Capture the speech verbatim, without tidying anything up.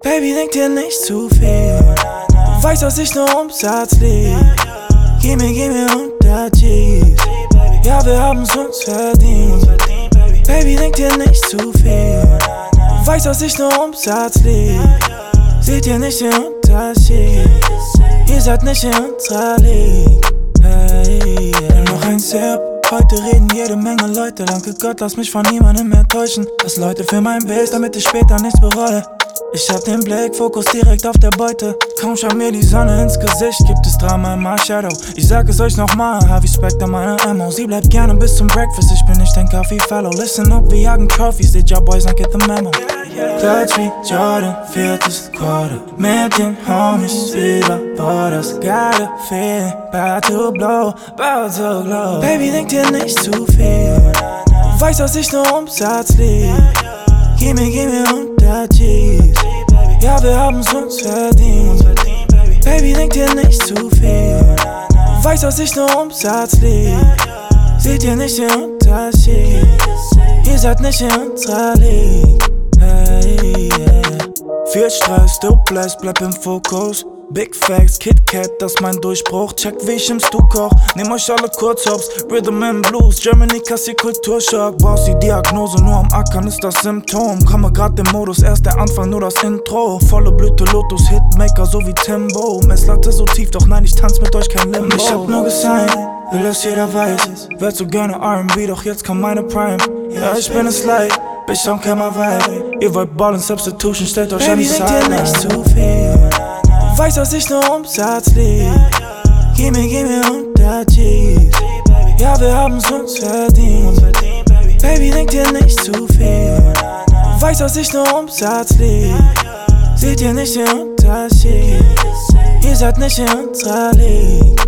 Baby, denk dir nicht zu viel. Du weißt, dass ich nur Umsatz lieb. Gib mir, gib mir unter G's. Ja, wir haben's uns verdient. Baby, denk dir nicht zu viel. Du weißt, dass ich nur Umsatz lieb. Seht ihr nicht den Unterschied? Ihr seid nicht in unserer League. Hey, yeah. Noch ein Sip. Heute reden jede Menge Leute. Danke Gott, lass mich von niemandem mehr täuschen. Das Leute für mein Bild, damit ich später nichts bereue. Ich hab den Blick, Fokus direkt auf der Beute. Kaum scheint mir die Sonne ins Gesicht, gibt es Drama in my shadow. Ich sag es euch nochmal, Harvey Specter meine Ammo. Sie bleibt gerne bis zum Breakfast, ich bin nicht dein Kaffee-Fellow. Listen up, wir jagen Trophies, did y'all boys not get the memo? Clutch wie Jordan, viertes Quarter. Mit den Homies über Borders. Got a feeling, about to blow, about to glow. Baby, denk dir nicht zu viel. Du weißt, dass ich nur Umsatz lieb. Gib mir, gib mir unter G's. Ja, wir haben's uns verdient. Baby, denk dir nicht zu viel. Du weißt, dass ich nur Umsatz lieb. Seht ihr nicht den Unterschied? Ihr seid nicht in unserer League. Hey, yeah. Viel Stress, du bleibst, bleib im Fokus. Big Facts, Kit Kat, das ist mein Durchbruch. Check wie ich im Stu koch, nehm euch alle Kurzhops. Rhythm and Blues, Germany, Kassi, Kulturschock. Boss, die Diagnose, nur am Ackern ist das Symptom. Komme grad im Modus, erst der Anfang, nur das Intro. Volle Blüte, Lotus, Hitmaker, so wie Timbo. Messlatte so tief, doch nein, ich tanz mit euch kein Limbo. Ich hab nur gesigned, will dass jeder weiß es. Werd so gerne R and B, doch jetzt kommt meine Prime. Ja, ich bin es leid, Bitch, don't care my vibe. Ihr wollt Ballin' Substitution, stellt euch an die Seite. Baby, denk dir nicht zu viel. Du weißt, dass ich nur Umsatz lieb. Gib mir, gib mir unter G's. Ja, wir haben's uns verdient. Baby, denk dir nicht zu viel. Du weißt, dass ich nur Umsatz lieb. Seht ihr nicht den Unterschied? Ihr seid nicht in unserer League.